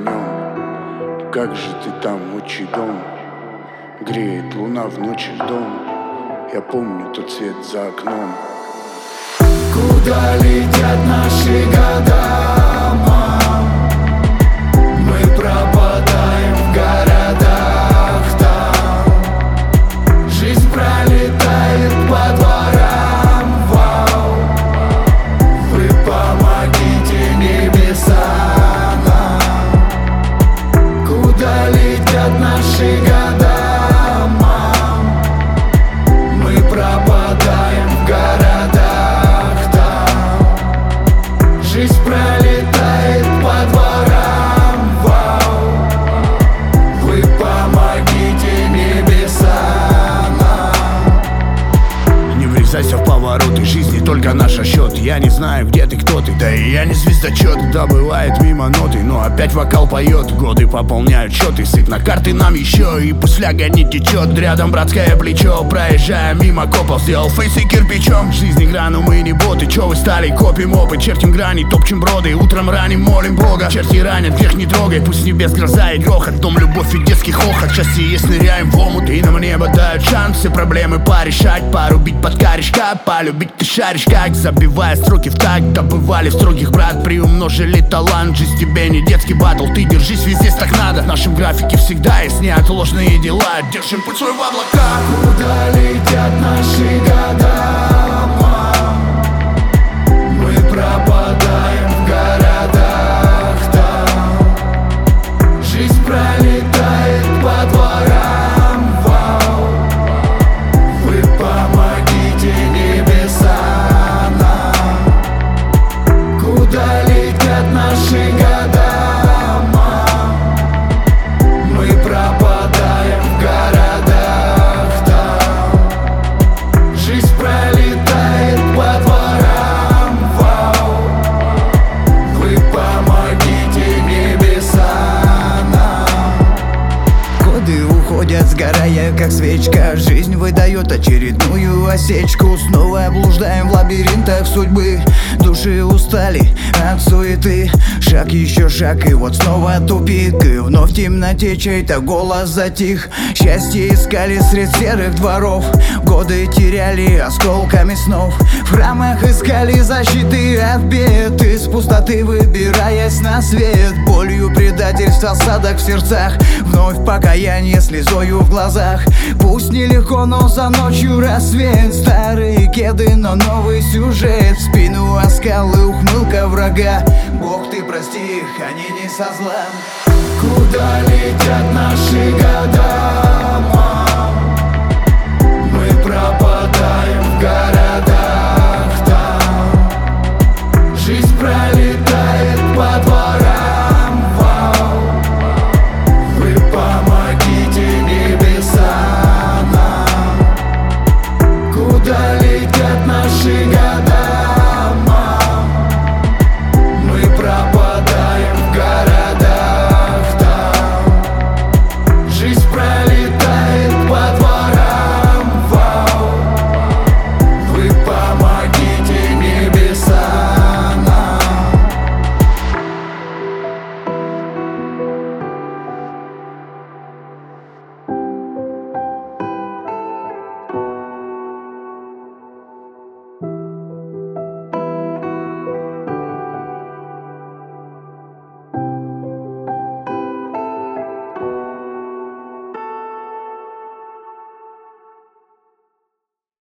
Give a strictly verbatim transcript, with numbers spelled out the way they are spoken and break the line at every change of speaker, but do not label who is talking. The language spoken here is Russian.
днем. Как же ты там, отчий дом? Греет луна в ночи дом. Я помню тот свет за окном.
Куда летят наши года, мам? Мы пропадаем в городах там. Жизнь пролетает по дворам, вау. Вы помогите, небеса нам. Куда летят наши года, мам? Мы пропадаем в городах там. Жизнь пролетает по дворам, вау. Вы помогите, небеса нам.
Не врезайся в повороты жизни, только наш счет. Я не знаю, где ты, кто ты, да и я не звездочет. Да бывает мимо ноты, но опять вокал поет. Годы пополняют счеты, сыпь на карты нам еще. И пусть фляга не течет, рядом братское плечо. Проезжая мимо копов, сделал фейсы кирпичом. Жизнь игра, но мы не боты, чё вы стали, копим опыт. Чертим грани, топчем броды, утром раним, молим Бога. Черти ранят, грех не трогай, пусть с небес гроза и грохот. Дом, любовь и детский хохот, счастье есть, ныряем в омут. И нам небо дают шанс все проблемы порешать. Порубить под корешка, полюбить ты шаришь как. Забивая строки в такт, добывали в строгих брат. Приумножили талант, жизнь тебе не детский батл. Ты держись, везде так надо, в нашем графике всегда есть неотложные дела. Держим путь свой в облаках.
Куда летят наши года, мам? Мы пропадаем в городах там. Жизнь пролетает по дворам, вау. Вы помогите, небеса нам. Куда летят наши года, мам? Мы пропадаем в городах там. Жизнь пролетает по дворам, вау. Вы помогите, небеса нам.
Годы уходят, сгорая как свечка. Жизнь выдает очередную осечку. Снова блуждаем в лабиринтах судьбы. Души устали от суеты. Шаг, еще шаг, и вот снова тупик. И вновь в темноте чей-то голос затих. Счастье искали средь серых дворов. Годы теряли осколками снов. В храмах искали защиты от бед. Из пустоты выбираясь на свет. Болью предательства, осадок в сердцах. Вновь покаяние слезою в глазах. Пусть нелегко, но за ночью рассвет. Старые кеды, но новый сюжет. В спину оскал и ухмылка врага. Бог, ты прости их, они не со зла.
Куда летят наши года, мам? Мы пропадаем в городах там. Жизнь пролетает по дворам, вау. Вы помогите, небеса нам. Куда летят наши года, мам? Мы пропадаем в городах там. Жизнь пролетает